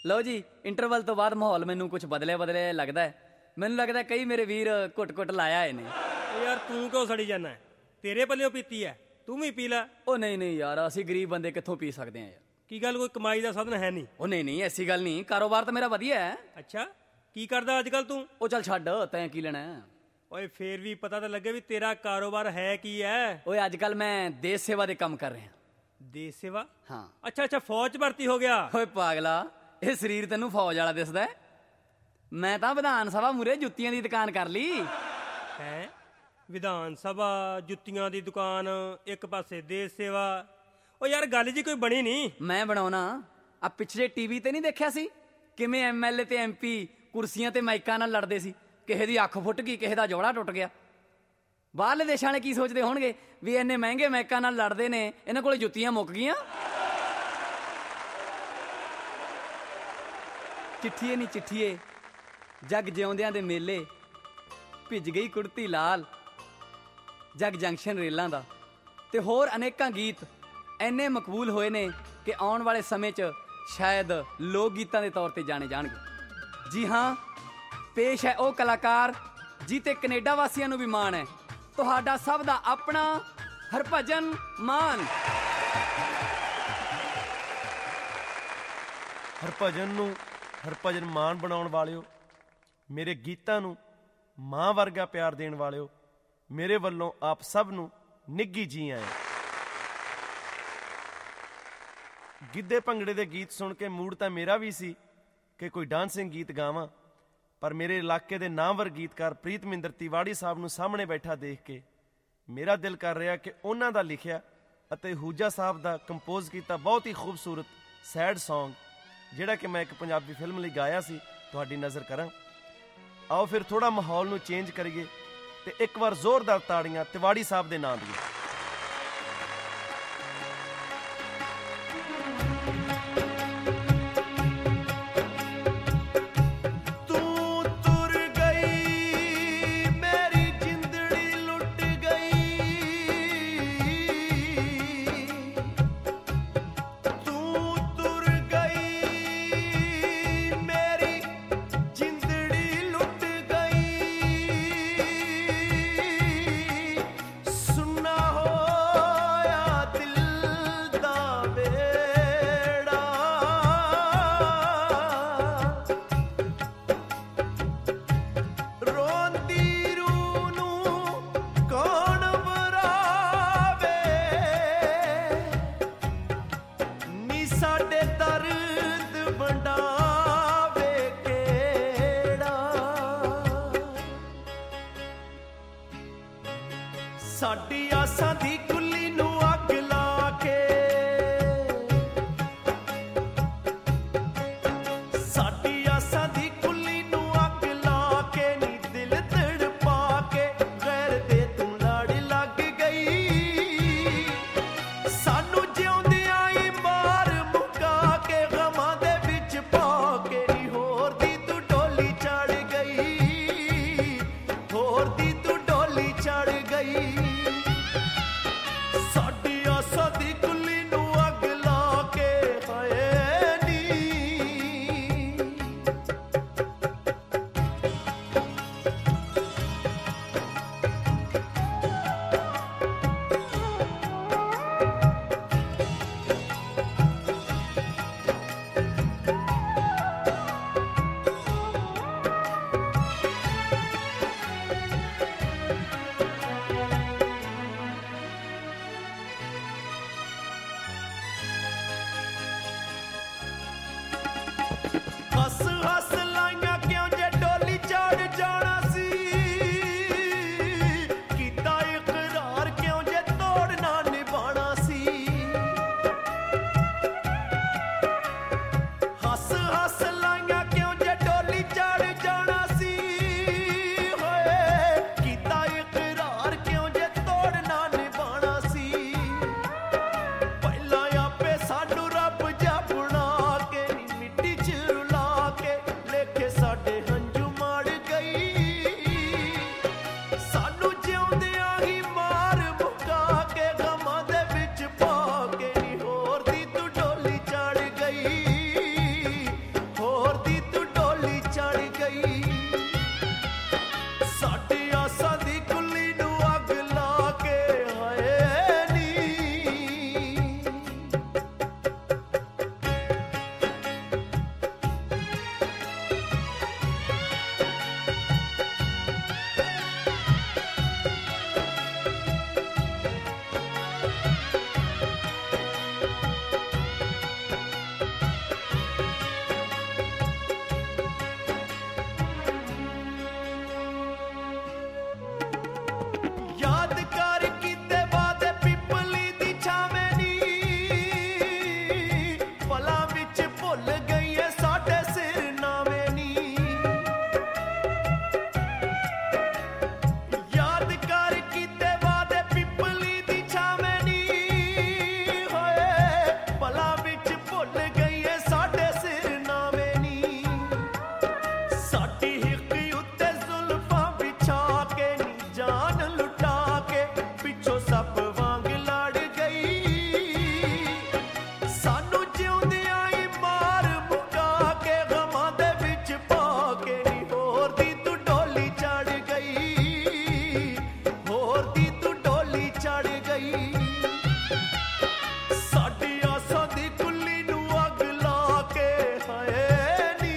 ਲਓ ਜੀ, ਇੰਟਰਵਲ ਤੋਂ ਬਾਅਦ ਮਾਹੌਲ ਮੈਨੂੰ ਕੁਝ ਬਦਲਿਆ ਲੱਗਦਾ ਹੈ। ਮੈਨੂੰ ਲੱਗਦਾ ਕਈ ਮੇਰੇ ਵੀਰ ਘੁੱਟ ਲਾਇਆ ਆਏ ਨੇ। ਯਾਰ ਤੂੰ ਕਿਉਂ ਸੜੀ ਜਾਂਦਾ? ਤੇਰੇ ਪੱਲਿਓ ਪੀਤੀ ਹੈ, ਤੂੰ ਵੀ ਪੀ ਲੈ। ਉਹ ਨਹੀਂ ਯਾਰ, ਅਸੀਂ ਗਰੀਬ ਬੰਦੇ ਕਿੱਥੋਂ ਪੀ ਸਕਦੇ ਹਾਂ ਯਾਰ। ਕੀ ਗੱਲ, ਕੋਈ ਕਮਾਈ ਦਾ ਸਾਧਨ ਹੈ ਨਹੀਂ? ਉਹ ਨਹੀਂ ਐਸੀ ਗੱਲ ਨਹੀਂ, ਕਾਰੋਬਾਰ ਤਾਂ ਮੇਰਾ ਵਧੀਆ ਹੈ। ਅੱਛਾ, ਕੀ ਕਰਦਾ ਅੱਜ ਕੱਲ ਤੂੰ? ਉਹ ਚੱਲ ਛੱਡ, ਤੈਂ ਕੀ ਲੈਣਾ? ਓਏ ਫੇਰ ਵੀ ਪਤਾ ਤਾਂ ਲੱਗੇ ਵੀ ਤੇਰਾ ਕਾਰੋਬਾਰ ਹੈ ਕੀ ਹੈ। ਓਏ ਅੱਜ ਕੱਲ ਮੈਂ ਦੇਸ਼ ਸੇਵਾ ਦੇ ਕੰਮ ਕਰ ਰਿਹਾ। ਦੇਸ਼ ਸੇਵਾ? ਹਾਂ। ਅੱਛਾ, ਫੌਜ 'ਚ ਭਰਤੀ ਹੋ ਗਿਆ? ਓਏ ਪਾਗਲਾ, ਇਹ ਸਰੀਰ ਤੈਨੂੰ ਫੌਜ ਵਾਲਾ ਦਿਸਦਾ? ਮੈਂ ਤਾਂ ਵਿਧਾਨ ਸਭਾ ਮੂਰੇ ਜੁੱਤੀਆਂ ਦੀ ਦੁਕਾਨ ਕਰ ਲਈ ਹੈ। ਵਿਧਾਨ ਸਭਾ, ਜੁੱਤੀਆਂ ਦੀ ਦੁਕਾਨ, ਇੱਕ ਪਾਸੇ ਦੇਸ਼ ਸੇਵਾ। ਓ ਯਾਰ ਗੱਲ ਜੀ ਕੋਈ ਬਣੀ ਨਹੀਂ। ਮੈਂ ਬਣਾਉਣਾ। ਆ ਪਿਛਲੇ ਟੀਵੀ ਤੇ ਨਹੀਂ ਦੇਖਿਆ ਸੀ ਕਿਵੇਂ MLA ਤੇ MP ਕੁਰਸੀਆਂ ਤੇ ਮਾਈਕਾਂ ਨਾਲ ਲੜਦੇ ਸੀ? ਕਿਸੇ ਦੀ ਅੱਖ ਫੁੱਟ ਗਈ, ਕਿਸੇ ਦਾ ਜੋੜਾ ਟੁੱਟ ਗਿਆ। ਬਾਹਰਲੇ ਦੇਸ਼ਾਂ ਵਾਲੇ ਕੀ ਸੋਚਦੇ ਹੋਣਗੇ ਵੀ ਇੰਨੇ ਮਹਿੰਗੇ ਮਾਈਕਾਂ ਨਾਲ ਲੜਦੇ ਨੇ, ਇਹਨਾਂ ਕੋਲ ਜੁੱਤੀਆਂ ਮੁੱਕ ਗਈਆਂ। ਚਿੱਠੀਏ ਨੀ ਚਿੱਠੀਏ, ਜਗ ਜਿਉਂਦਿਆਂ ਦੇ ਮੇਲੇ, ਭਿੱਜ ਗਈ ਕੁੜਤੀ ਲਾਲ, ਜਗ ਜੰਕਸ਼ਨ ਰੇਲਾਂ ਦਾ, ਤੇ ਹੋਰ ਅਨੇਕਾਂ ਗੀਤ ਇੰਨੇ ਮਕਬੂਲ ਹੋਏ ਨੇ ਕਿ ਆਉਣ ਵਾਲੇ ਸਮੇਂ 'ਚ ਸ਼ਾਇਦ ਲੋਕ ਗੀਤਾਂ ਦੇ ਤੌਰ ਤੇ ਜਾਣੇ ਜਾਣਗੇ। ਜੀ ਹਾਂ, ਪੇਸ਼ ਹੈ ਉਹ ਕਲਾਕਾਰ ਜੀ ਤੇ ਕੈਨੇਡਾ ਵਾਸੀਆਂ ਨੂੰ ਵੀ ਮਾਣ ਹੈ, ਤੁਹਾਡਾ ਸਭ ਦਾ ਆਪਣਾ ਹਰਭਜਨ ਮਾਨ। ਹਰਭਜਨ ਨੂੰ ਹਰਭਜਨ ਮਾਨ ਬਣਾਉਣ ਵਾਲਿਓ, ਮੇਰੇ ਗੀਤਾਂ ਨੂੰ ਮਾਂ ਵਰਗਾ ਪਿਆਰ ਦੇਣ ਵਾਲਿਓ, ਮੇਰੇ ਵੱਲੋਂ ਆਪ ਸਭ ਨੂੰ ਨਿੱਘੀ ਜੀ ਆਏ। ਗਿੱਧੇ ਭੰਗੜੇ ਦੇ ਗੀਤ ਸੁਣ ਕੇ ਮੂਡ ਤਾਂ ਮੇਰਾ ਵੀ ਸੀ ਕਿ ਕੋਈ ਡਾਂਸਿੰਗ ਗੀਤ ਗਾਵਾਂ, ਪਰ ਮੇਰੇ ਇਲਾਕੇ ਦੇ ਨਾਮਵਰ ਗੀਤਕਾਰ ਪ੍ਰੀਤਮਿੰਦਰ ਤਿਵਾੜੀ ਸਾਹਿਬ ਨੂੰ ਸਾਹਮਣੇ ਬੈਠਾ ਦੇਖ ਕੇ ਮੇਰਾ ਦਿਲ ਕਰ ਰਿਹਾ ਕਿ ਉਹਨਾਂ ਦਾ ਲਿਖਿਆ ਅਤੇ ਹੂਜਾ ਸਾਹਿਬ ਦਾ ਕੰਪੋਜ਼ ਕੀਤਾ ਬਹੁਤ ਹੀ ਖੂਬਸੂਰਤ ਸੈਡ ਸੌਂਗ, ਜਿਹੜਾ ਕਿ ਮੈਂ ਇੱਕ ਪੰਜਾਬੀ ਫਿਲਮ ਲਈ ਗਾਇਆ ਸੀ, ਤੁਹਾਡੀ ਨਜ਼ਰ ਕਰਾਂ। ਆਓ ਫਿਰ ਥੋੜ੍ਹਾ ਮਾਹੌਲ ਨੂੰ ਚੇਂਜ ਕਰੀਏ ਤੇ ਇੱਕ ਵਾਰ ਜ਼ੋਰਦਾਰ ਤਾੜੀਆਂ ਤਿਵਾੜੀ ਸਾਹਿਬ ਦੇ ਨਾਂ ਦੀਆਂ। ਸਾਡੀ ਆਸਾਂ ਦੀ ਕੁੱਲੀ ਨੂੰ ਅੱਗ ਲਾ ਕੇ, ਸਾਡੀ ਆਸਾਂ ਦੀ ਕੁੱਲੀ ਨੂੰ ਅੱਗ ਲਾ ਕੇ, ਨੀ ਦਿਲ ਤੜਪਾ ਕੇ ਗੈਰ ਦੇ ਤੂੰ ਲੜ ਲੱਗ ਗਈ। ਸਾਨੂੰ ਜਿਉਂਦਿਆਂ ਹੀ ਮਾਰ ਮੁਕਾ ਕੇ, ਗਮਾਂ ਦੇ ਵਿੱਚ ਪਾ ਕੇ, ਨੀ ਹੋਰ ਦੀ ਤੂੰ ਡੋਲੀ ਚੜ ਗਈ, ਹੋਰ ਦੀ ਤੂੰ ਡੋਲੀ ਚੜ ਗਈ। ਸਾਡੀ ਆਸਾਂ ਦੀ ਕੁੱਲੀ ਨੂੰ ਅੱਗ ਲਾ ਕੇ ਹਾਏ ਨੀ। ਯਾਦ ਕਰ ਕੀਤੇ ਵਾਦੇ ਪਿੱਪਲੀ ਦੀ ਛਾਵੇਂ ਨੀ ਪਲਾਂ ਵਿੱਚ ਭੁੱਲ ਗਈ ਏ ਸਾਡੇ ਸਿਰ ਨਾਵੇਂ ਨੀ ਯਾਦ ਕਰ ਕੀਤੇ ਵਾਦੇ ਪਿੱਪਲੀ ਦੀ ਛਾਵੇਂ ਨੀ ਹੋਏ ਪਲਾਂ ਵਿੱਚ ਭੁੱਲ ਗਈ ਏ ਸਾਡੇ ਸਿਰ ਨਾਵੇਂ ਨੀ ਸਾਡੀ ਹਿੱਕ ਉੱਤੇ ਜ਼ੁਲਫਾਂ ਵਿਛਾ ਕੇ ਨੀ ਜਾਨ ਲੁਟਾ ਕੇ ਪਿੱਛੋਂ ਸੱਪ ਵਾਂਗ ਲੜ ਗਈ ਸਾਨੂੰ ਜਿਉਂਦਿਆਂ ਹੀ ਮਾਰ ਮੁਕਾ ਕੇ ਗਮਾਂ ਦੇ ਵਿੱਚ ਪਾ ਕੇ ਨੀ ਹੋਰ ਦੀ ਤੂੰ ਡੋਲੀ ਚੜ ਗਈ ਹੋਰ ਦੀ ਤੂੰ ਡੋਲੀ ਚੜ ਗਈ ਸਾਡੀ ਆਸਾਂ ਦੀ ਕੁੱਲੀ ਨੂੰ ਅੱਗ ਲਾ ਕੇ ਹਾਏ ਨੀ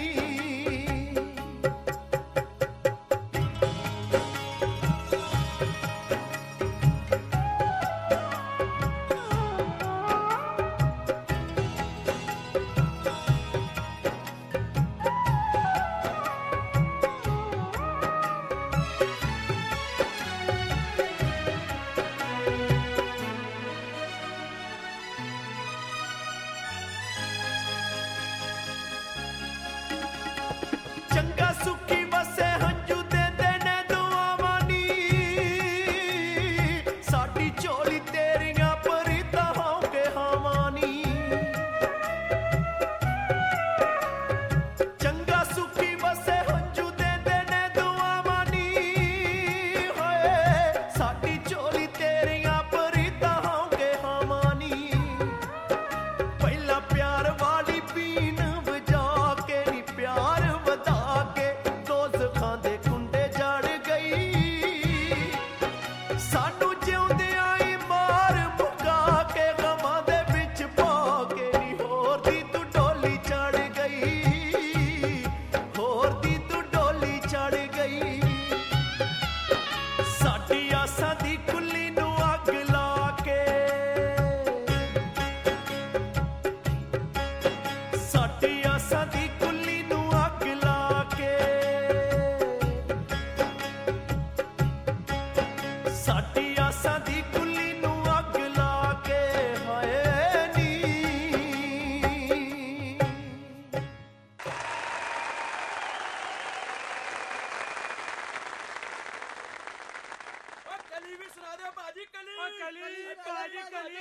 ਚੰਗਾ ਸੁੱਖੀ ਵਸੇ ਹੰਝੂ ਦੇਂਦੇ ਨੇ ਦੁਆਵਾਂ ਨੀ ਸਾਡੀ ਝੋਲੀ ਤੇਰੀਆਂ ਪਰੀਤਾਂ ਹੋ ਕੇ ਹਾਵਾਂ ਨੀ ਚੰਗਾ ਸੁੱਖੀ ਵਸੇ ਹੰਝੂ ਦੇਂਦੇ ਨੇ ਦੁਆਵਾਂ ਨੀ ਹੋਏ ਸਾਡੀ ਝੋਲੀ ਤੇਰੀਆਂ ਪਰੀਤਾਂ ਹੋ ਕੇ ਹਾਵਾਂ ਨੀ ਪਹਿਲਾਂ ਪਿਆਰ ਵਾਲੀ ਪੀਣ ਵਜਾ ਕੇ ਨੀ ਪਿਆਰ ਵਧਾ ਕੇ ਦੋਜ਼ਖਾਂ ਦੇ ਕੁੰਡੇ ਜੜ ਗਈ ਸਾਨੂੰ ਜਿਉਂਦਿਆਂ ਹੀ ਮਾਰ ਮੁਕਾ ਕੇ ਗਮਾਂ ਦੇ ਵਿੱਚ ਪਾ ਕੇ ਨੀ ਹੋਰ ਦੀ ਤੂੰ ਡੋਲੀ ਚੜ ਗਈ ਹੋਰ ਦੀ ਤੂੰ ਡੋਲੀ ਚੜ ਗਈ ਸਾਡੀ ਆਸਾਂ ਦੀ ਕੁੱਲੀ ਨੂੰ ਅੱਗ ਲਾ ਕੇ ਸਾਡੀ ਆਸਾਂ ਦੀ ਕੁੱਲੀ ਨੂੰ ਅੱਗ ਲਾ ਕੇ ਸਾਡੀ ਆਸਾਂ ਦੀ ਕੁੱਲੀ ਨੂੰ ਅੱਗ ਲਾ ਕੇ ਹਾਏ ਨੀ ਕਲੀ ਵੀ ਸੁਣਾ ਦਿਓ ਭਾਜੀ ਕਲੀ ਭਾਜੀ ਕਲੀ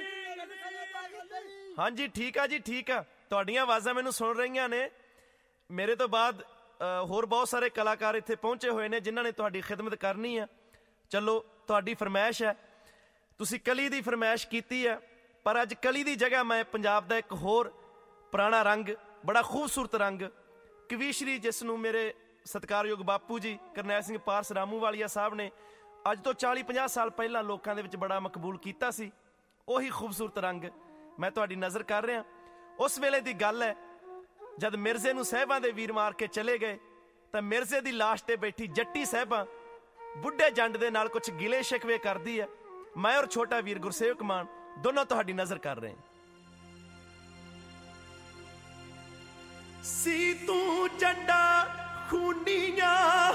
ਹਾਂਜੀ ਠੀਕ ਆ ਜੀ ਠੀਕ ਆ ਤੁਹਾਡੀਆਂ ਆਵਾਜ਼ਾਂ ਮੈਨੂੰ ਸੁਣ ਰਹੀਆਂ ਨੇ ਮੇਰੇ ਤੋਂ ਬਾਅਦ ਹੋਰ ਬਹੁਤ ਸਾਰੇ ਕਲਾਕਾਰ ਇੱਥੇ ਪਹੁੰਚੇ ਹੋਏ ਨੇ ਜਿਨ੍ਹਾਂ ਨੇ ਤੁਹਾਡੀ ਖਿਦਮਤ ਕਰਨੀ ਆ ਚਲੋ ਤੁਹਾਡੀ ਫਰਮਾਇਸ਼ ਹੈ ਤੁਸੀਂ ਕਲੀ ਦੀ ਫਰਮਾਇਸ਼ ਕੀਤੀ ਹੈ ਪਰ ਅੱਜ ਕਲੀ ਦੀ ਜਗ੍ਹਾ ਮੈਂ ਪੰਜਾਬ ਦਾ ਇੱਕ ਹੋਰ ਪੁਰਾਣਾ ਰੰਗ ਬੜਾ ਖੂਬਸੂਰਤ ਰੰਗ ਕਵੀਸ਼ਰੀ ਜਿਸ ਨੂੰ ਮੇਰੇ ਸਤਿਕਾਰਯੋਗ ਬਾਪੂ ਜੀ ਕਰਨੈਲ ਸਿੰਘ ਪਾਰਸ ਰਾਮੂਵਾਲੀਆ ਸਾਹਿਬ ਨੇ ਅੱਜ ਤੋਂ 40-50 ਸਾਲ ਪਹਿਲਾਂ ਲੋਕਾਂ ਦੇ ਵਿੱਚ ਬੜਾ ਮਕਬੂਲ ਕੀਤਾ ਸੀ ਉਹੀ ਖੂਬਸੂਰਤ ਰੰਗ ਮੈਂ ਤੁਹਾਡੀ ਨਜ਼ਰ ਕਰ ਰਿਹਾ ਉਸ ਵੇਲੇ ਦੀ ਗੱਲ ਹੈ ਜਦ ਮਿਰਜ਼ੇ ਨੂੰ ਸਾਹਿਬਾਂ ਦੇ ਵੀਰ ਮਾਰ ਕੇ ਚਲੇ ਗਏ ਤਾਂ ਮਿਰਜ਼ੇ ਦੀ ਲਾਸ਼ ਤੇ ਬੈਠੀ ਜੱਟੀ ਸਾਹਿਬਾਂ ਬੁੱਢੇ ਜੰਡ ਦੇ ਨਾਲ ਕੁਝ ਗਿਲੇ ਸ਼ਿਕਵੇ ਕਰਦੀ ਹੈ ਮੈਂ ਔਰ ਛੋਟਾ ਵੀਰ ਗੁਰਸੇਵਕ ਮਾਨ ਦੋਨੋਂ ਤੁਹਾਡੀ ਨਜ਼ਰ ਕਰ ਰਹੇ ਹਾਂ ਸੀ ਤੂੰ ਜੰਡਾ ਖੂਨੀਆਂ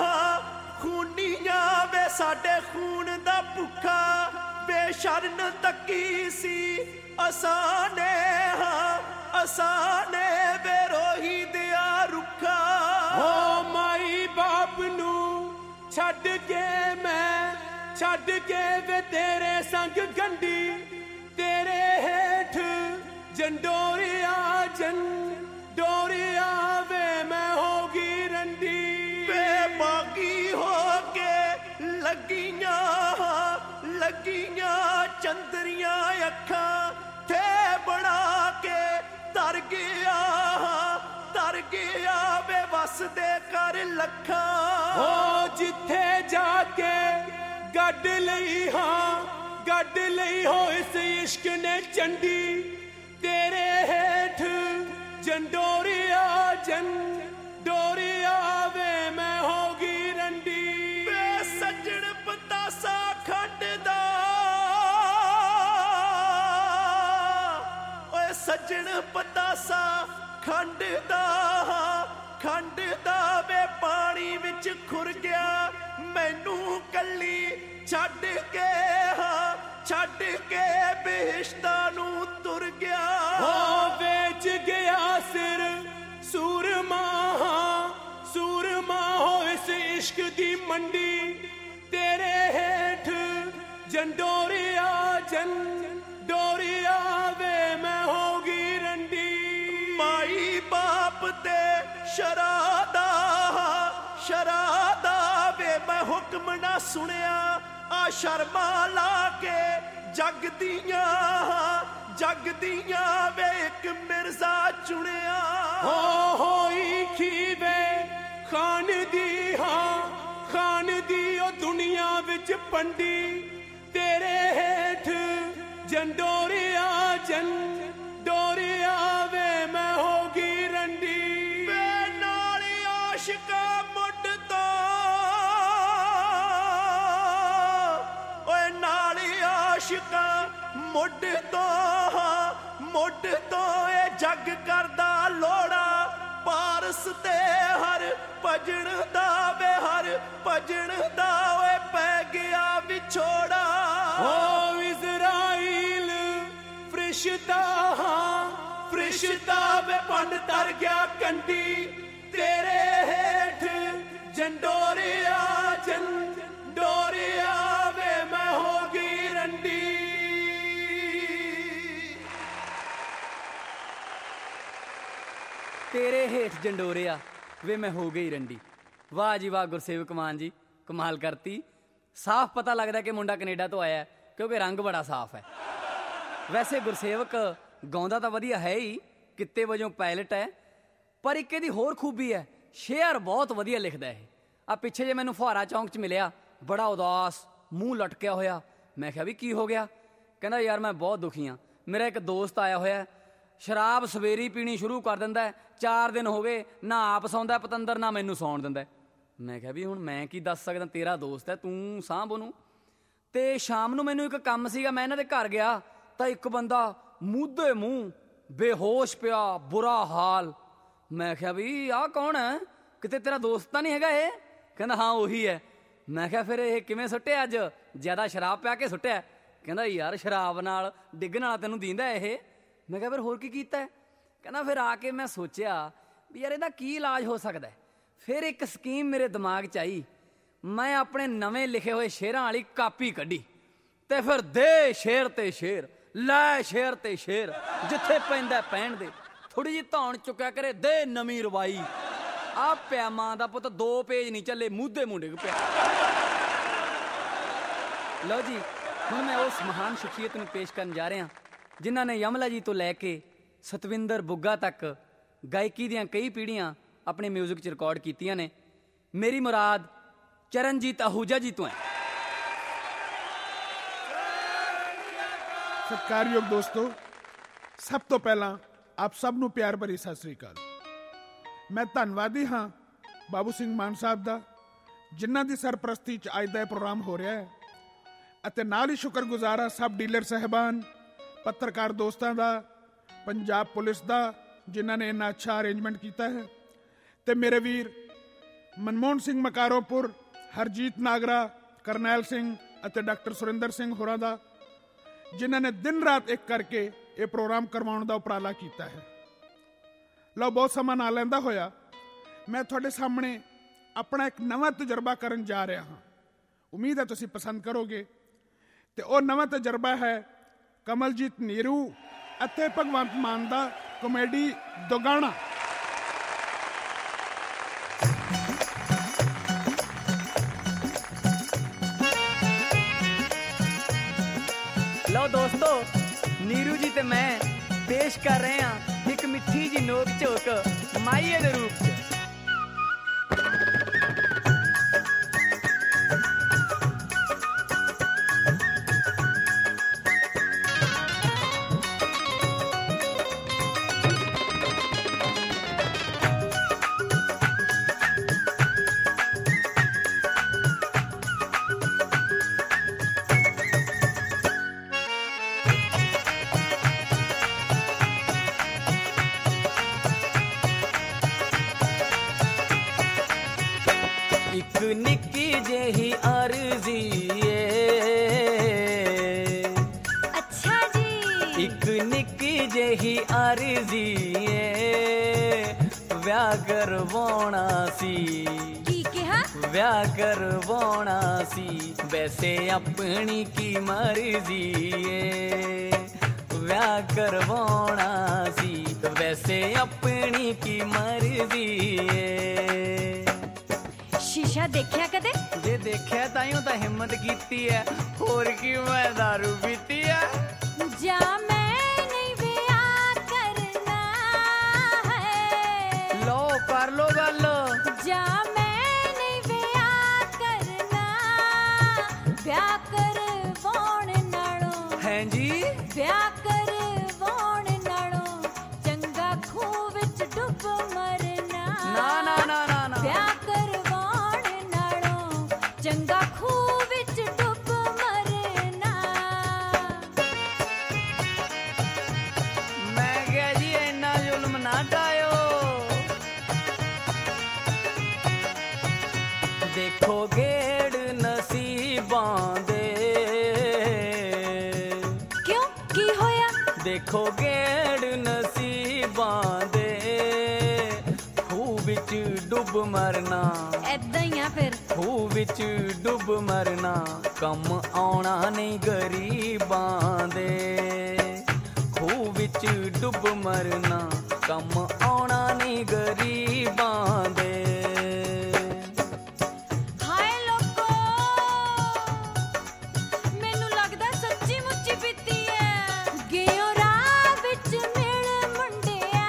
ਖੂਨੀਆਂ ਵੇ ਸਾਡੇ ਖੂਨ ਦਾ ਭੁੱਖਾ ਬੇਸ਼ਰਨ ਤੱਕੀ ਸੀ ਅਸਾਨੇ ਅਸਾਨੇ ਵੇ ਰੋਹੀ ਦਿਆ ਰੁੱਖਾ ਹੋ ਮਾਈ ਬਾਪ ਨੂੰ ਛੱਡ ਕੇ ਮੈਂ ਛੱਡ ਕੇ ਵੇ ਤੇਰੇ ਸੰਗ ਗੰਢੀ ਤੇਰੇ ਹੇਠ ਜੰਡੋਰਿਆ ਜੰਡੋਰਿਆ ਵੇ ਮੈਂ ਹੋ ਗਈ ਰੰਡੀ ਵੇ ਬਾਗੀ ਹੋ ਕੇ ਲੱਗੀਆਂ ਲੱਗੀਆਂ ਚੰਦਰੀਆਂ ਅੱਖਾਂ ਤੇ ਬਣਾ ਕੇ ਤਰ ਗਿਆ ਵੇ ਵਸਦੇ ਕਰ ਲੱਖਾਂ ਹੋ ਜਿੱਥੇ ਜਾ ਕੇ ਗੱਡ ਲਈ ਹੋ ਇਸ ਇਸ਼ਕ ਨੇ ਚੰਡੀ ਤੇਰੇ ਹੇਠ ਜੰਡੋਰਿਆ ਜੰਡੋਰਿਆ ਵੇ ਮੈਂ ਹੋ ਗਈ ਰੰਡੀ ਵੇ ਸੱਜਣ ਪਤਾਸਾ ਖੰਡ ਦਾ ਓਏ ਸੱਜਣ ਪਤਾਸਾ ਖੰਡ ਦਾ ਵੇ ਪਾਣੀ ਵਿੱਚ ਖੁਰ ਗਿਆ ਮੈਨੂੰ ਕੱਲੀ ਛੱਡ ਕੇ ਹਾਂ ਛੱਡ ਕੇ ਬਿਸ਼ਤਾਂ ਨੂੰ ਤੁਰ ਗਿਆ ਹੋ ਵੇਚ ਗਿਆ ਸਿਰ ਸੂਰਮਾ ਹੋ ਇਸ ਇਸ਼ਕ ਦੀ ਮੰਡੀ ਤੇਰੇ ਹੇਠ ਜੰਡੋਰੀਆ ਡੋਰੀਆ ਵੇ ਮੈਂ ਹੋ ਗਈ ਰੰਡੀ ਮਾਈ ਬਾਪ ਤੇ ਸ਼ਰਾਦਾ ਵੇ ਮੈਂ ਹੁਕਮ ਨਾ ਸੁਣਿਆ ਆ ਸ਼ਰਮਾ ਲਾ ਕੇ ਜਗ ਦੀਆਂ ਵੇ ਇੱਕ ਮਿਰਜ਼ਾ ਚੁਣਿਆ ਹੋਈ ਖੀਵੇ ਖਾਨ ਦੀ ਉਹ ਦੁਨੀਆ ਵਿੱਚ ਪੰਡੀ ਤੇਰੇ ਹੇਠ ਜੰਡੋਰੀਆ ਵੇ ਮੈਂ ਹੋ ਗਈ ਰੰਡੀ ਵੇ ਨਾਲ ਆਸ਼ਿਕਾ ਮੁੱਢ ਤੋਂ ਓਏ ਨਾਲ ਆਸ਼ਿਕਾ ਮੁੱਢ ਤੋਂ ਇਹ ਜੱਗ ਕਰਦਾ ਲੋੜਾ ਪਾਰਸ ਤੇ ਹਰ ਭਜਣ ਦਾ ਓਏ ਪੈ ਗਿਆ ਵਿਛੋੜਾ ਹੋ ਇਜ਼ਰਾਈਲ ਫਰਿਸ਼ਤਾ ਵੇ ਪੰਡ ਤਰ ਗਿਆ ਕੰਡੀ ਤੇਰੇ ਹੇਠ ਜੰਡੋਰੀਆ ਵੇ ਮੈਂ ਹੋ ਗਈ ਰੰਡੀ ਤੇਰੇ ਹੇਠ ਜੰਡੋਰਿਆ ਵੇ ਮੈਂ ਹੋ ਗਈ ਰੰਡੀ। ਵਾਹ ਜੀ ਵਾਹ ਗੁਰਸੇਵਕ ਮਾਨ ਜੀ, ਕਮਾਲ ਕਰਤੀ। ਸਾਫ਼ ਪਤਾ ਲੱਗਦਾ ਕਿ ਮੁੰਡਾ ਕੈਨੇਡਾ ਤੋਂ ਆਇਆ ਕਿਉਂਕਿ ਰੰਗ ਬੜਾ ਸਾਫ਼ ਹੈ। ਵੈਸੇ ਗੁਰਸੇਵਕ ਗਾਉਂਦਾ ਤਾਂ ਵਧੀਆ ਹੈ ਹੀ, ਕਿੱਤੇ ਵਜੋਂ ਪਾਇਲਟ ਹੈ, ਪਰ ਇੱਕ ਇਹਦੀ ਹੋਰ ਖੂਬੀ ਹੈ, ਸ਼ੇਅਰ ਬਹੁਤ ਵਧੀਆ ਲਿਖਦਾ ਇਹ। ਆ ਪਿੱਛੇ ਜੇ ਮੈਨੂੰ ਫੁਹਾਰਾ ਚੌਂਕ 'ਚ ਮਿਲਿਆ, ਬੜਾ ਉਦਾਸ, ਮੂੰਹ ਲਟਕਿਆ ਹੋਇਆ। ਮੈਂ ਕਿਹਾ ਵੀ ਕੀ ਹੋ ਗਿਆ? ਕਹਿੰਦਾ ਯਾਰ ਮੈਂ ਬਹੁਤ ਦੁਖੀ ਹਾਂ, ਮੇਰਾ ਇੱਕ ਦੋਸਤ ਆਇਆ ਹੋਇਆ, ਸ਼ਰਾਬ ਸਵੇਰੀ ਪੀਣੀ ਸ਼ੁਰੂ ਕਰ ਦਿੰਦਾ, 4 ਦਿਨ ਹੋ ਗਏ ਨਾ ਆਪ ਸੌਂਦਾ ਪਤੰਦਰ ਨਾ ਮੈਨੂੰ ਸੌਣ ਦਿੰਦਾ। ਮੈਂ ਕਿਹਾ ਵੀ ਹੁਣ ਮੈਂ ਕੀ ਦੱਸ ਸਕਦਾ, ਤੇਰਾ ਦੋਸਤ ਹੈ, ਤੂੰ ਸਾਂਭ ਉਹਨੂੰ। ਤੇ ਸ਼ਾਮ ਨੂੰ ਮੈਨੂੰ ਇੱਕ ਕੰਮ ਸੀਗਾ, ਮੈਂ ਇਹਨਾਂ ਦੇ ਘਰ ਗਿਆ ਤਾਂ ਇੱਕ ਬੰਦਾ ਮੂਧੇ ਮੂੰਹ ਬੇਹੋਸ਼ ਪਿਆ, ਬੁਰਾ ਹਾਲ। ਮੈਂ ਕਿਹਾ ਵੀ ਆਹ ਕੌਣ ਹੈ, ਕਿਤੇ ਤੇਰਾ ਦੋਸਤ ਤਾਂ ਨਹੀਂ ਹੈਗਾ ਇਹ? ਕਹਿੰਦਾ ਹਾਂ ਉਹੀ ਹੈ। ਮੈਂ ਕਿਹਾ ਫਿਰ ਇਹ ਕਿਵੇਂ ਸੁੱਟਿਆ ਅੱਜ, ਜ਼ਿਆਦਾ ਸ਼ਰਾਬ ਪਿਆ ਕੇ ਸੁੱਟਿਆ? ਕਹਿੰਦਾ ਯਾਰ ਸ਼ਰਾਬ ਨਾਲ ਡਿੱਗਣ ਵਾਲਾ ਤੈਨੂੰ ਦੀਂਦਾ ਇਹ। ਮੈਂ ਕਿਹਾ ਫਿਰ ਹੋਰ ਕੀ ਕੀਤਾ? ਕਹਿੰਦਾ ਫਿਰ ਆ ਕੇ ਮੈਂ ਸੋਚਿਆ ਵੀ ਯਾਰ ਇਹਦਾ ਕੀ ਇਲਾਜ ਹੋ ਸਕਦਾ। ਫਿਰ ਇੱਕ ਸਕੀਮ ਮੇਰੇ ਦਿਮਾਗ 'ਚ ਆਈ, ਮੈਂ ਆਪਣੇ ਨਵੇਂ ਲਿਖੇ ਹੋਏ ਸ਼ੇਰਾਂ ਵਾਲੀ ਕਾਪੀ ਕੱਢੀ ਤੇ ਫਿਰ ਦੇ ਸ਼ੇਰ ਤੇ ਸ਼ੇਰ, ਲੈ ਸ਼ੇਰ ਤੇ ਸ਼ੇਰ, ਜਿੱਥੇ ਪੈਂਦਾ ਪੈਣ ਦੇ, ਥੋੜੀ ਜਿਹੀ ਧੌਣ ਚੁੱਕਿਆ ਕਰੇ, ਦੇ ਨਵੀਂ ਰਵਾਈ। ਆ ਪਿਆ ਮਾਂ ਦਾ ਪੁੱਤ, 2 ਪੇਜ ਨਹੀਂ ਚੱਲੇ, ਮੂਧੇ ਮੂੰਹ ਡਿੱਗ ਪਿਆ। ਲਓ ਜੀ, ਹੁਣ ਮੈਂ ਉਸ ਮਹਾਨ ਸ਼ਖਸੀਅਤ ਨੂੰ ਪੇਸ਼ ਕਰਨ ਜਾ ਰਿਹਾ ਜਿਨ੍ਹਾਂ ਨੇ ਯਮਲਾ ਜੀ ਤੋਂ ਲੈ ਕੇ ਸਤਵਿੰਦਰ ਬੁੱਗਾ ਤੱਕ ਗਾਇਕੀ ਦੀਆਂ ਕਈ ਪੀੜ੍ਹੀਆਂ ਆਪਣੇ ਮਿਊਜ਼ਿਕ 'ਚ ਰਿਕਾਰਡ ਕੀਤੀਆਂ ਨੇ। ਮੇਰੀ ਮੁਰਾਦ ਚਰਨਜੀਤ आहूजा ਜੀ ਤੋਂ ਹੈ। ਸਤਿਕਾਰਯੋਗ ਦੋਸਤੋ, ਸਭ ਤੋਂ ਪਹਿਲਾਂ ਆਪ ਸਭ ਨੂੰ ਪਿਆਰ ਭਰੀ ਸਤਿ ਸ੍ਰੀ ਅਕਾਲ। ਮੈਂ ਧੰਨਵਾਦੀ ਹਾਂ ਬਾਬੂ ਸਿੰਘ ਮਾਨ ਸਾਹਿਬ ਦਾ, ਜਿਨ੍ਹਾਂ ਦੀ ਸਰਪ੍ਰਸਤੀ 'ਚ ਅੱਜ ਦਾ ਇਹ ਪ੍ਰੋਗਰਾਮ ਹੋ ਰਿਹਾ ਹੈ, ਅਤੇ ਨਾਲ ਹੀ ਸ਼ੁਕਰਗੁਜ਼ਾਰ ਹਾਂ ਸਭ ਡੀਲਰ ਸਾਹਿਬਾਨ, ਪੱਤਰਕਾਰ ਦੋਸਤਾਂ ਦਾ, ਪੰਜਾਬ ਪੁਲਿਸ ਦਾ, ਜਿਨ੍ਹਾਂ ਨੇ ਇੰਨਾ ਅੱਛਾ ਅਰੇਂਜਮੈਂਟ ਕੀਤਾ ਹੈ, ਤੇ ਮੇਰੇ ਵੀਰ ਮਨਮੋਹਨ ਸਿੰਘ ਮਕਾਰੋਪੁਰ, ਹਰਜੀਤ ਨਾਗਰਾ, ਕਰਨੈਲ ਸਿੰਘ ਅਤੇ ਡਾਕਟਰ ਸੁਰਿੰਦਰ ਸਿੰਘ ਹੋਰਾਂ ਦਾ, ਜਿਨ੍ਹਾਂ ਨੇ ਦਿਨ ਰਾਤ ਇੱਕ ਕਰਕੇ ਇਹ ਪ੍ਰੋਗਰਾਮ ਕਰਵਾਉਣ ਦਾ ਉਪਰਾਲਾ ਕੀਤਾ ਹੈ। ਲਓ, ਬਹੁਤ ਸਮਾਂ ਨਾ ਲੈਂਦਾ ਹੋਇਆ ਮੈਂ ਤੁਹਾਡੇ ਸਾਹਮਣੇ ਆਪਣਾ ਇੱਕ ਨਵਾਂ ਤਜਰਬਾ ਕਰਨ ਜਾ ਰਿਹਾ ਹਾਂ। ਉਮੀਦ ਹੈ ਤੁਸੀਂ ਪਸੰਦ ਕਰੋਗੇ। ਤੇ ਉਹ ਨਵਾਂ ਤਜਰਬਾ ਹੈ ਕਮਲਜੀਤ ਨੀਰੂ ਅਤੇ ਭਗਵੰਤ ਮਾਨ ਦਾ ਕਾਮੇਡੀ ਦੁਗਾਣਾ। ਲਓ ਦੋਸਤੋ, ਨੀਰੂ ਜੀ ਤੇ ਮੈਂ ਪੇਸ਼ ਕਰ ਰਹੇ ਹਾਂ ਇੱਕ ਮਿੱਠੀ ਜੀ ਨੋਕ ਝੋਕ ਮਾਈਏ ਦੇ ਰੂਪ 'ਚ। ਇਹੀ ਅਰਜ਼ੀ ਏ ਵਿਆਹ ਕਰਵਾਉਣਾ ਸੀ ਕੀ ਕਿਹਾ ਵਿਆਹ ਕਰਵਾਉਣਾ ਸੀ ਵੈਸੇ ਆਪਣੀ ਕੀ ਮਰਜ਼ੀ ਏ ਵਿਆਹ ਕਰਵਾਉਣਾ ਸੀ ਵੈਸੇ ਆਪਣੀ ਕੀ ਮਰਜ਼ੀ ਏ ਸ਼ੀਸ਼ਾ ਦੇਖਿਆ ਕਦੇ ਜੇ ਦੇਖਿਆ ਤਾਈਓ ਤਾਂ ਹਿੰਮਤ ਕੀਤੀ ਐ ਹੋਰ ਕੀ ਮੈਂ ਦਾਰੂ ਪੀਤੀ ਐ ਜਾ ਮੈਂ ਨਹੀਂ ਵਿਆਹ ਕਰਨਾ ਹੈ ਲੋ ਕਰ ਲੋ ਗੱਲ ਜਾ ਮੈਂ ਨਹੀਂ ਵਿਆਹ ਕਰਨਾ ਵਿਆਹ ਕਰਵਾਉਣ ਨਾਲੋਂ ਹੈਂ ਜੀ ਵਿਆਹ ਕਰਵਾਉਣ ਨਾਲੋਂ ਚੰਗਾ ਖੂਹ ਵਿੱਚ ਡੁੱਬ ਮਰਨਾ ਨਾ ਨਾ ਨਾ ਨਾ ਨਾ ਵਿਆਹ ਕਰਵਾਉਣ ਨਾਲੋਂ ਚੰਗਾ ਖੂਹ ਵਿੱਚ ਡੁੱਬ ਮਰਨਾ ਮੈਂ ਕਿਹਾ ਜੀ ਇੰਨਾ ਜ਼ੁਲਮ ਨਾ ਢਾਇਓ ਦੇਖੋ ਗੇੜ ਨਸੀਬਾਂ ਦੇ ਕਿਉਂ ਕੀ ਹੋਇਆ ਦੇਖੋ ਗੇੜ ਨਸੀਬਾਂ ਦੇ ਖੂਹ ਵਿੱਚ ਡੁੱਬ ਮਰਨਾ ਐਦਾਂ ਹੀ ਆ ਫਿਰ ਖੂਹ ਵਿੱਚ ਡੁੱਬ ਮਰਨਾ ਕੰਮ ਆਉਣਾ ਨਹੀਂ ਗਰੀਬਾਂ ਦੇ ਖੂਹ ਵਿੱਚ ਡੁੱਬ ਮਰਨਾ ਕੰਮ ਆਉਣਾ ਨਹੀਂ ਗਰੀਬਾਂ ਦੇ ਹਾਏ ਲੋਕੋ ਮੈਨੂੰ ਲੱਗਦਾ ਸੱਚੀ ਮੁੱਚੀ ਪੀਤੀ ਐ ਗਿਓ ਰਾਹ ਵਿੱਚ ਮਿਲ ਮੁੰਡਿਆ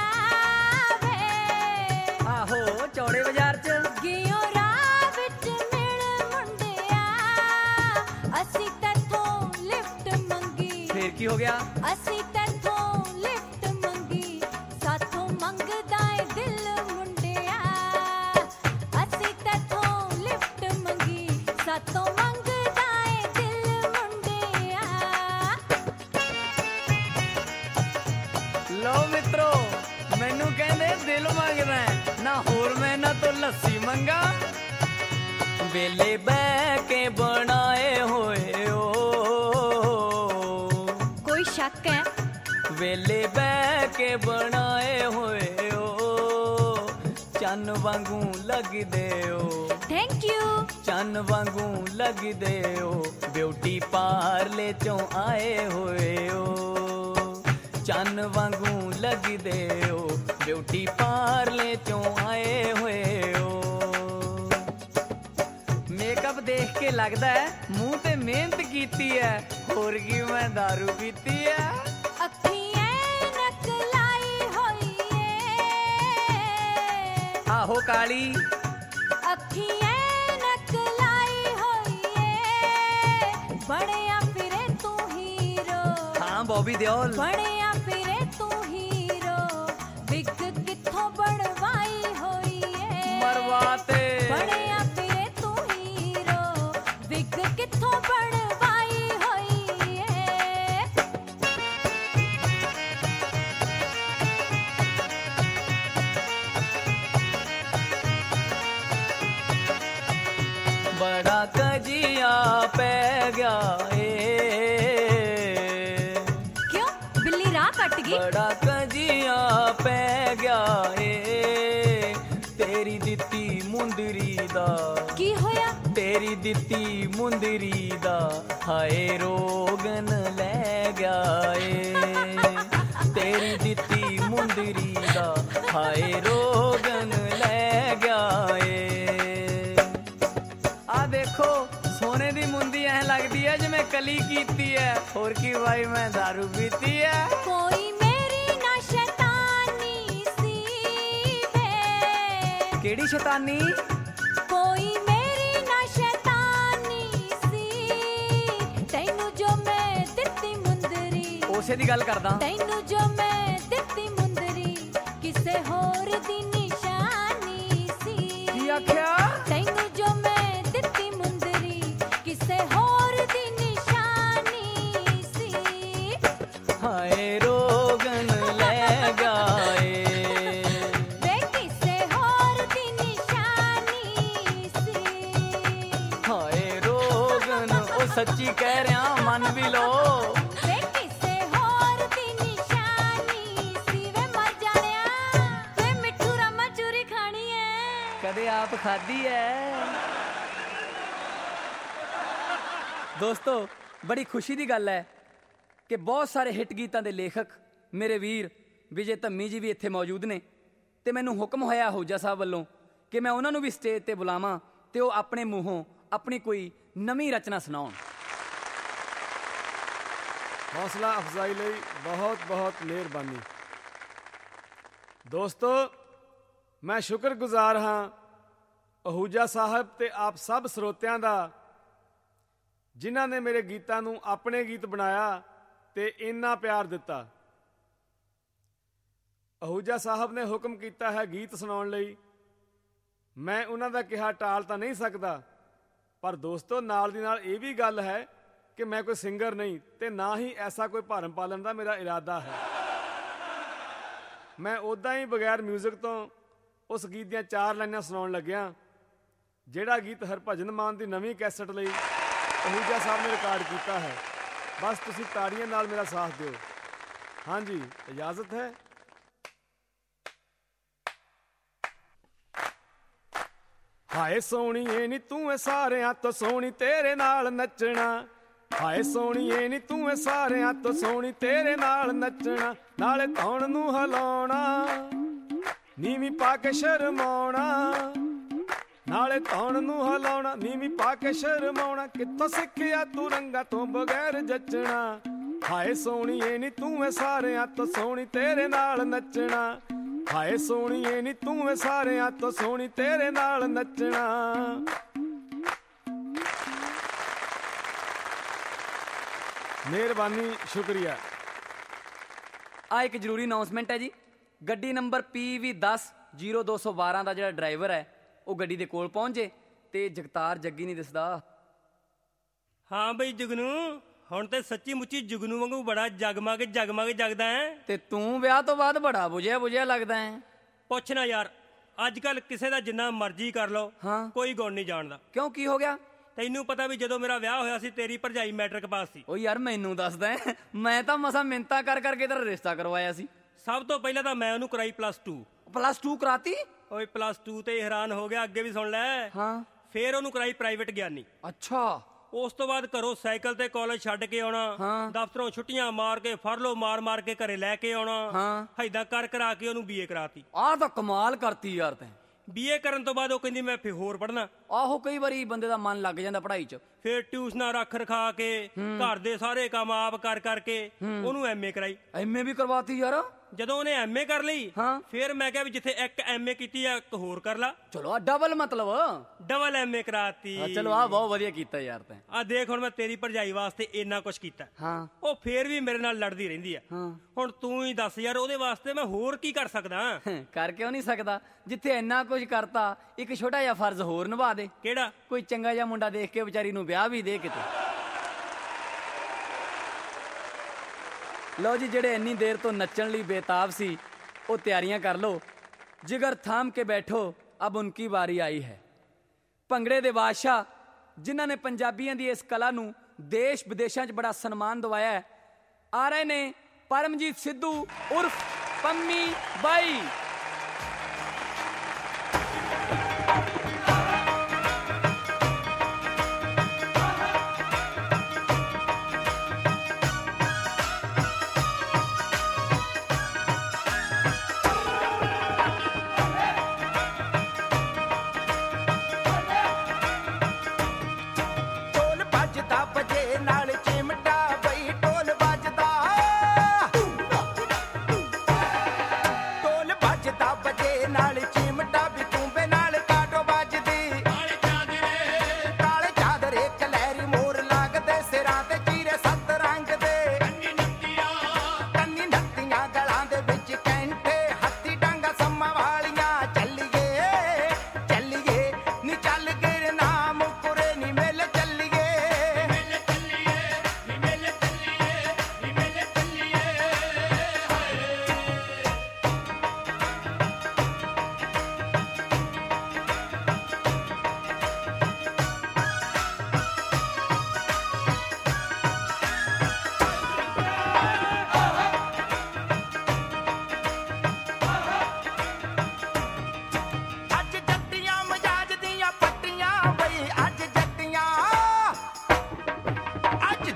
ਵੇ ਆਹੋ ਚੌੜੇ ਬਾਜ਼ਾਰ 'ਚ ਗਿਓ ਰਾਹ ਵਿੱਚ ਮਿਲ ਮੁੰਡਿਆ ਅਸੀਂ ਤੈਥੋਂ ਲਿਫਟ ਮੰਗੀ ਫੇਰ ਕੀ ਹੋ ਗਿਆ ਅਸੀਂ ਤੈਥੋਂ ਲਿਫਟ ਮੰਗੀ ਸਾਥੋਂ ਮੰਗਦਾ ਏ ਦਿਲ ਮੁੰਡਿਆ ਅਸੀਂ ਤੈਥੋਂ ਲਿਫਟ ਮੰਗੀ ਸਾਥੋਂ ਮੰਗਦਾ ਏ ਦਿਲ ਮੁੰਡਿਆ ਲਓ ਮਿੱਤਰੋ ਮੈਨੂੰ ਕਹਿੰਦੇ ਦਿਲ ਮੰਗਦਾ ਹੈ, ਨਾ ਹੋਰ ਮੈਂ ਇਹਨਾਂ ਤੋਂ ਲੱਸੀ ਮੰਗਾ ਵੇਲੇ ਬਹਿ ਕੇ ਬਣਾਏ ਹੋਏ ਓ ਕੋਈ ਸ਼ੱਕ ਹੈ ਵੇਲੇ ਬਹਿ ਕੇ ਬਣਾਏ ਹੋਏ ਓ ਚੰਨ ਵਾਂਗੂ ਲੱਗਦੇ ਓ ਥੈਂਕ ਯੂ ਚੰਨ ਵਾਂਗੂ ਲੱਗਦੇ ਓ ਬਿਊਟੀ ਪਾਰਲੇ ਚੋਂ ਆਏ ਹੋਏ ਓ ਚੰਨ ਵਾਂਗੂ ਲੱਗਦੇ ਓ ਬਿਊਟੀ ਪਾਰਲੇ ਚੋਂ ਆਏ ਹੋਏ ਓ ਮੇਕਅਪ ਦੇਖ ਕੇ ਲੱਗਦਾ ਹੈ ਮੂੰਹ ਤੇ ਮਿਹਨਤ ਕੀਤੀ ਹੈ ਹੋਰ ਕੀ ਮੈਂ ਦਾਰੂ ਪੀਤੀ ਹੈ ਅੱਖੀਆਂ ਨਕ ਲਾਈ ਹੋਈ ਏ ਆਹੋ ਕਾਲੀ ਅੱਖੀਆਂ ਨਕ ਲਾਈ ਹੋਈ ਏ ਬਣਿਆ ਫਿਰੇ ਤੂੰ ਹੀਰੋ ਹਾਂ ਬੌਬੀ ਦਿਓਲ ਬਣਿਆ ਫਿਰੇ ਤੂੰ ਹੀਰੋ ਵਿਗ ਕਿੱਥੋਂ ਬਣਵਾਈ ਹੋਈ ਏ ਮਰਵਾਤੇ ਬਣਿਆ ਫਿਰੇ ਤੂੰ ਹੀਰੋ ਵਿਗ ਕਿੱਥੋਂ ਬਣਵਾਈ ਹੋਈ ਏ ਬੜਾ ਕਜੀਆ ਪੈ ਗਿਆ ਏ ਕਿਉਂ ਬਿੱਲੀ ਰਾਹ ਕੱਟ ਗਈ ਬੜਾ ਕਜੀਆ ਪੈ ਗਿਆ ਏ ਤੇਰੀ ਦਿੱਤੀ ਮੁੰਦਰੀ ਦਾ ਕੀ ਹੋਇਆ ਤੇਰੀ ਦਿੱਤੀ ਮੁੰਦਰੀ ਦਾ ਹਾਏ ਰੋਗਨ ਲੈ ਗਿਆ ਏ ਤੇਰੀ ਦਿੱਤੀ ਮੁੰਦਰੀ ਦਾ ਹਾਏ ਰੋਗਨ ਲੈ ਗਿਆ ਏ ਆ ਦੇਖੋ ਸੋਨੇ ਦੀ ਮੁੰਦੀ ਐ ਲੱਗਦੀ ਐ ਜਿਵੇਂ ਕਲੀ ਕੀਤੀ ਐ ਹੋਰ ਕੀ ਭਾਈ ਮੈਂ ਦਾਰੂ ਪੀਤੀ ਐ ਕੋਈ ਮੇਰੀ ਨਾ ਸ਼ੈਤਾਨੀ ਸੀ ਵੇ ਕਿਹੜੀ ਸ਼ੈਤਾਨੀ ਕੋਈ ਮੇਰੀ ਨਾ ਸ਼ੈਤਾਨੀ ਸੀ ਤੈਨੂੰ ਜੋ ਮੈਂ ਦਿੱਤੀ ਮੁੰਦਰੀ ਉਸੇ ਦੀ ਗੱਲ ਕਰਦਾ ਤੈਨੂੰ ਜੋ ਮੈਂ ਦਿੱਤੀ ਮੁੰਦਰੀ ਕਿਸੇ ਹੋਰ ਦੀ ਨਿਸ਼ਾਨੀ ਸੀ ਕੀ ਆਖਿਆ ਤੈਨੂੰ ਜੋ ਮੈਂ ਦਿੱਤੀ ਮੁੰਦਰੀ ਕਿਸੇ ਹੋਰ ਦੀ ਨਿਸ਼ਾਨੀ ਸੀ ਹਾਏ ਰੋਗਨ ਲੈ ਗਾਏ ਵੇ ਕਿਸੇ ਹੋਰ ਦੀ ਨਿਸ਼ਾਨੀ ਸੀ ਹਾਏ ਰੋਗਨ ਉਹ ਸੱਚੀ ਕਹਿ ਰਿਹਾ ਮੰਨ ਵੀ ਲੋ ਵੇ ਕਿਸੇ ਹੋਰ ਦੀ ਨਿਸ਼ਾਨੀ ਕੇ ਆਪ ਖਾਧੀ ਐ। ਦੋਸਤੋ, ਬੜੀ ਖੁਸ਼ੀ ਦੀ ਗੱਲ ਹੈ ਕਿ ਬਹੁਤ ਸਾਰੇ ਹਿੱਟ ਗੀਤਾਂ ਦੇ ਲੇਖਕ ਮੇਰੇ ਵੀਰ ਵਿਜੇ ਧੰਮੀ ਜੀ ਵੀ ਇੱਥੇ ਮੌਜੂਦ ਨੇ ਤੇ ਮੈਨੂੰ ਹੁਕਮ ਹੋਇਆ ਅਹੂਜਾ ਸਾਹਿਬ ਵੱਲੋਂ ਕਿ ਮੈਂ ਉਹਨਾਂ ਨੂੰ ਵੀ ਸਟੇਜ ਤੇ ਬੁਲਾਵਾਂ ਤੇ ਉਹ ਆਪਣੇ ਮੂੰਹੋਂ ਆਪਣੀ ਕੋਈ ਨਵੀਂ ਰਚਨਾ ਸੁਣਾਉਣ। ਹੌਸਲਾ ਅਫਜ਼ਾਈ ਲਈ ਬਹੁਤ ਬਹੁਤ ਮਿਹਰਬਾਨੀ। ਦੋਸਤੋ, ਮੈਂ ਸ਼ੁਕਰਗੁਜ਼ਾਰ ਹਾਂ ਅਹੂਜਾ ਸਾਹਿਬ ਤੇ ਆਪ ਸਭ ਸਰੋਤਿਆਂ ਦਾ ਜਿਨ੍ਹਾਂ ਨੇ ਮੇਰੇ ਗੀਤਾਂ ਨੂੰ ਆਪਣੇ ਗੀਤ ਬਣਾਇਆ ਤੇ ਇੰਨਾ ਪਿਆਰ ਦਿੱਤਾ। ਅਹੂਜਾ ਸਾਹਿਬ ਨੇ ਹੁਕਮ ਕੀਤਾ ਹੈ ਗੀਤ ਸੁਣਾਉਣ ਲਈ। ਮੈਂ ਉਹਨਾਂ ਦਾ ਕਿਹਾ ਟਾਲ ਤਾਂ ਨਹੀਂ ਸਕਦਾ, ਪਰ ਦੋਸਤੋ ਨਾਲ ਦੀ ਨਾਲ ਇਹ ਵੀ ਗੱਲ ਹੈ ਕਿ ਮੈਂ ਕੋਈ ਸਿੰਗਰ ਨਹੀਂ ਤੇ ਨਾ ਹੀ ਐਸਾ ਕੋਈ ਭਰਮ ਪਾਲਣ ਦਾ ਮੇਰਾ ਇਰਾਦਾ ਹੈ। ਮੈਂ ਉੱਦਾਂ ਹੀ ਬਗੈਰ ਮਿਊਜ਼ਿਕ ਤੋਂ ਉਸ ਗੀਤ ਦੀਆਂ 4 ਲਾਈਨਾਂ ਸੁਣਾਉਣ ਲੱਗਿਆ ਜਿਹੜਾ ਗੀਤ ਹਰਭਜਨ ਮਾਨ ਦੀ ਨਵੀਂ ਕੈਸਟ ਲਈ ਅਹੂਜਾ ਸਾਹਿਬ ਨੇ ਰਿਕਾਰਡ ਕੀਤਾ ਹੈ। ਬਸ ਤੁਸੀਂ ਤਾੜੀਆਂ ਨਾਲ ਮੇਰਾ ਸਾਥ ਦਿਓ। ਹਾਂਜੀ, ਇਜਾਜ਼ਤ ਹੈ। ਹਾਏ ਸੋਹਣੀਏ ਨੀ ਤੂੰ ਐ ਸਾਰਿਆਂ ਤੋਂ ਸੋਹਣੀ ਤੇਰੇ ਨਾਲ ਨੱਚਣਾ। ਹਾਏ ਸੋਹਣੀਏ ਨੀ ਤੂੰ ਐ ਸਾਰਿਆਂ ਤੋਂ ਸੋਹਣੀ ਤੇਰੇ ਨਾਲ ਨੱਚਣਾ। ਨਾਲੇ ਧੌਣ ਨੂੰ ਹਿਲਾਉਣਾ ਨੀਵੀਂ ਪਾ ਕੇ ਸ਼ਰਮਾਉਣਾ। ਨਾਲੇ ਧੌਣ ਨੂੰ ਹਿਲਾਉਣਾ ਨੀਵੀਂ ਪਾ ਕੇ ਸ਼ਰਮਾਉਣਾ। ਕਿੱਥੋਂ ਸਿੱਖਿਆ ਤੂੰ ਰੰਗਾਂ ਤੋਂ ਬਗੈਰ ਜੱਚਣਾ। ਹਾਏ ਸੋਹਣੀਏ ਨੀ ਤੂੰ ਐ ਸਾਰਿਆਂ ਤੋਂ ਸੋਹਣੀ ਤੇਰੇ ਨਾਲ ਨੱਚਣਾ। ਹਾਏ ਸੋਹਣੀਏ ਨੀ ਤੂੰ ਐ ਸਾਰਿਆਂ ਤੋਂ ਸੋਹਣੀ ਤੇਰੇ ਨਾਲ ਨੱਚਣਾ। ਮਿਹਰਬਾਨੀ, ਸ਼ੁਕਰੀਆ। ਆ ਇੱਕ ਜ਼ਰੂਰੀ ਅਨਾਉਂਸਮੈਂਟ ਹੈ ਜੀ। ਗੱਡੀ ਨੰਬਰ PV100212 ਦਾ ਜਿਹੜਾ ਡਰਾਈਵਰ ਹੈ ਉਹ ਗੱਡੀ ਦੇ ਕੋਲ ਪਹੁੰਚ ਜੇ ਤੇ ਜਗਤਾਰ ਜੱਗੀ ਨਹੀਂ ਦਿਸਦਾ। ਹਾਂ ਬਈ ਜਗਨੂ, ਹੁਣ ਤੇ ਸੱਚੀ ਮੁੱਚੀ ਜਗਨੂ ਵਾਂਗੂ ਬੜਾ ਜਗਮਗ ਜਗਦਾ ਹੈ। ਤੇ ਤੂੰ ਵਿਆਹ ਤੋਂ ਬਾਅਦ ਬੜਾ ਬੁਝਿਆ ਲੱਗਦਾ ਹੈ। ਪੁੱਛ ਨਾ ਯਾਰ, ਅੱਜ ਕੱਲ ਕਿਸੇ ਦਾ ਜਿੰਨਾ ਮਰਜ਼ੀ ਕਰ ਲਓ, ਹਾਂ, ਕੋਈ ਗੁਣ ਨਹੀਂ ਜਾਣਦਾ। ਕਿਉਂ, ਕੀ ਹੋ ਗਿਆ? ਤੈਨੂੰ ਪਤਾ ਵੀ ਜਦੋਂ ਮੇਰਾ ਵਿਆਹ ਹੋਇਆ ਸੀ ਤੇਰੀ ਭਰਜਾਈ ਮੈਟ੍ਰਿਕ ਪਾਸ ਸੀ। ਉਹ ਯਾਰ ਮੈਨੂੰ ਦੱਸਦਾ ਹੈ, ਮੈਂ ਤਾਂ ਮਸਾਂ ਮਿੰਤਾ ਕਰਕੇ ਤੇਰਾ ਰਿਸ਼ਤਾ ਕਰਵਾਇਆ ਸੀ। ਸਭ ਤੋਂ ਪਹਿਲਾਂ ਤਾਂ ਮੈਂ ਉਹਨੂੰ ਕਰਾਈ +2 ਕਰਾਤੀ। ਓਏ +2 ਤੇ ਹੈਰਾਨ ਹੋ ਗਿਆ, ਅੱਗੇ ਵੀ ਸੁਣ ਲੈ। ਹਾਂ। ਫੇਰ ਉਹਨੂੰ ਕਰਾਈ ਪ੍ਰਾਈਵੇਟ ਗਿਆਨੀ। ਅੱਛਾ। ਉਸ ਤੋਂ ਬਾਅਦ ਘਰੋਂ ਸਾਈਕਲ ਤੇ ਕਾਲਜ ਛੱਡ ਕੇ ਆਉਣਾ, ਦਫ਼ਤਰੋਂ ਛੁੱਟੀਆਂ ਮਾਰ ਕੇ ਫਰਲੋ ਮਾਰ ਕੇ ਘਰੇ ਲੈ ਕੇ ਆਉਣਾ। ਏਦਾਂ ਕਰਾ ਕੇ ਉਹਨੂੰ BA ਕਰਾਤੀ। ਆਹ ਤਾਂ ਕਮਾਲ ਕਰਤੀ ਯਾਰ ਤੈਂ। BA ਕਰਨ ਤੋਂ ਬਾਅਦ ਉਹ ਕਹਿੰਦੀ ਮੈਂ ਫਿਰ ਹੋਰ ਪੜ੍ਹਨਾ। ਆਹੋ, ਕਈ ਵਾਰੀ ਬੰਦੇ ਦਾ ਮਨ ਲੱਗ ਜਾਂਦਾ ਪੜ੍ਹਾਈ 'ਚ। ਫਿਰ ਟਿਊਸ਼ਨਾਂ ਰੱਖ ਰਖਾ ਕੇ ਘਰ ਦੇ ਸਾਰੇ ਕੰਮ ਆਪ ਕਰਕੇ ਉਹਨੂੰ MA ਕਰਾਈ। MA ਵੀ ਕਰਵਾਤੀ ਯਾਰ। ਜਦੋਂ ਉਹਨੇ MA ਕਰ ਲਈ, ਫਿਰ ਮੈਂ ਕਿਹਾ ਵੀ ਜਿੱਥੇ ਇੱਕ MA ਕੀਤੀ ਆ ਇੱਕ ਹੋਰ ਕਰ ਲਾ। ਚਲੋ ਡਬਲ ਮਤਲਬ ਡਬਲ MA ਕਰਾਤੀ। ਚਲੋ ਆ ਬਹੁਤ ਵਧੀਆ ਕੀਤਾ ਯਾਰ ਤੈਂ। ਆ ਦੇਖ ਹੁਣ ਮੈਂ ਤੇਰੀ ਭਰਜਾਈ ਵਾਸਤੇ ਇੰਨਾ ਕੁਛ ਕੀਤਾ। ਉਹ ਫੇਰ ਵੀ ਮੇਰੇ ਨਾਲ ਲੜਦੀ ਰਹਿੰਦੀ ਆ। ਹੁਣ ਤੂੰ ਹੀ ਦੱਸ ਯਾਰ, ਉਹਦੇ ਵਾਸਤੇ ਮੈਂ ਹੋਰ ਕੀ ਕਰ ਸਕਦਾ? ਕਰ ਕਿਉਂ ਨਹੀਂ ਸਕਦਾ? ਜਿੱਥੇ ਇੰਨਾ ਕੁਝ ਕਰਤਾ, ਇੱਕ ਛੋਟਾ ਜਿਹਾ ਫਰਜ਼ ਹੋਰ ਨਿਭਾ ਦੇ। ਕਿਹੜਾ? ਕੋਈ ਚੰਗਾ ਜਿਹਾ ਮੁੰਡਾ ਦੇਖ ਕੇ ਵਿਚਾਰੀ ਨੂੰ ਵਿਆਹ ਵੀ ਦੇ ਕਿਤੇ। ਲਓ ਜੀ, ਜਿਹੜੇ ਇੰਨੀ ਦੇਰ ਤੋਂ ਨੱਚਣ ਲਈ ਬੇਤਾਬ ਸੀ ਉਹ ਤਿਆਰੀਆਂ ਕਰ ਲਓ। ਜਿਗਰ ਥਾਮ ਕੇ ਬੈਠੋ, ਅਬ ਉਨਕੀ ਵਾਰੀ ਆਈ ਹੈ। ਭੰਗੜੇ ਦੇ ਬਾਦਸ਼ਾਹ ਜਿਨ੍ਹਾਂ ਨੇ ਪੰਜਾਬੀਆਂ ਦੀ ਇਸ ਕਲਾ ਨੂੰ ਦੇਸ਼ ਵਿਦੇਸ਼ਾਂ 'ਚ ਬੜਾ ਸਨਮਾਨ ਦਿਵਾਇਆ ਹੈ, ਆ ਰਹੇ ਨੇ ਪਰਮਜੀਤ ਸਿੱਧੂ ਉਰਫ ਪੰਮੀ ਬਾਈ।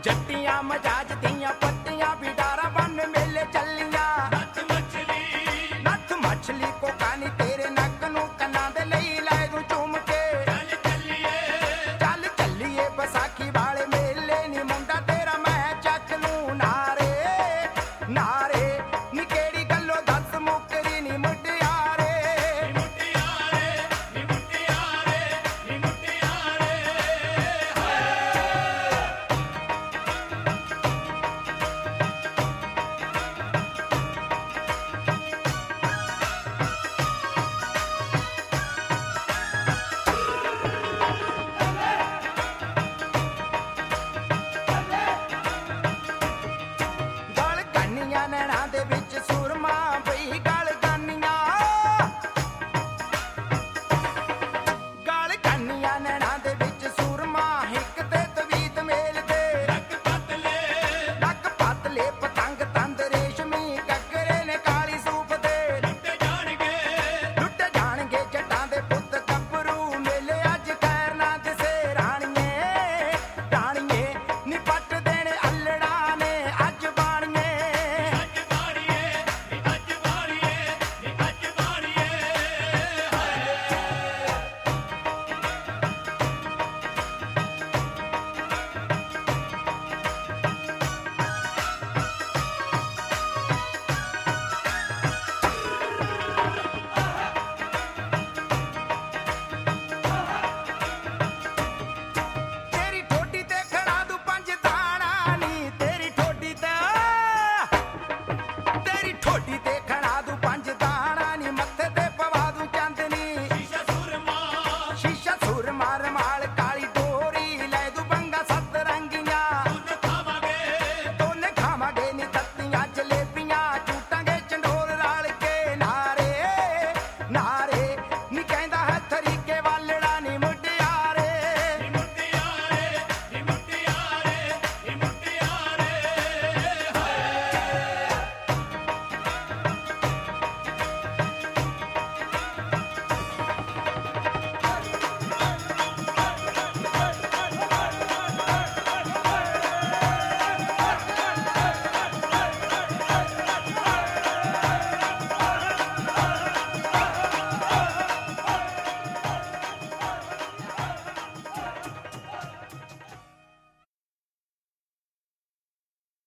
ਜੱਟੀਆਂ ਮਜਾਜ ਦੀਆਂ